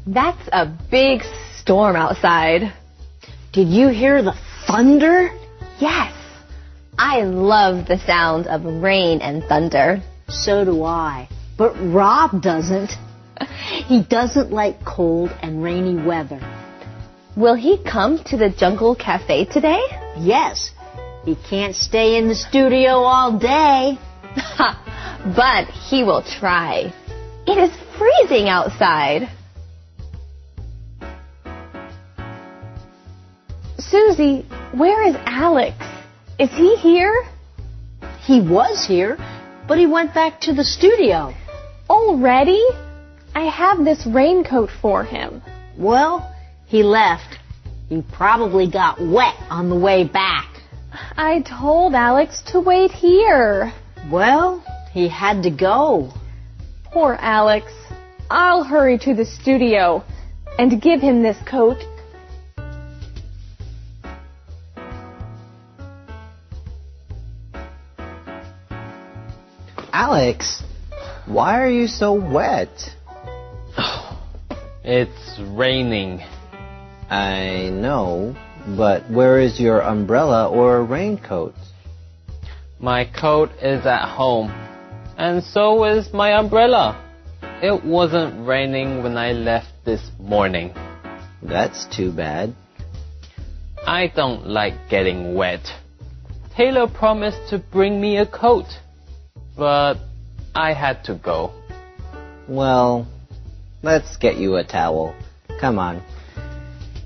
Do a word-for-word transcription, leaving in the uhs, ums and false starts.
That's a big storm outside. Did you hear the thunder? Yes. I love the sound of rain and thunder. So do I. But Rob doesn't. He doesn't like cold and rainy weather. Will he come to the Jungle Cafe today? Yes. He can't stay in the studio all day. But he will try. It is freezing outside. Susie, where is Alex? Is he here? He was here, but he went back to the studio. Already? I have this raincoat for him. Well, he left. He probably got wet on the way back. I told Alex to wait here. Well, he had to go. Poor Alex. I'll hurry to the studio and give him this coat. Alex, why are you so wet? It's raining. I know, but where is your umbrella or raincoat? My coat is at home, and so is my umbrella. It wasn't raining when I left this morning. That's too bad. I don't like getting wet. Taylor promised to bring me a coat, but I had to go. Well, let's get you a towel. Come on.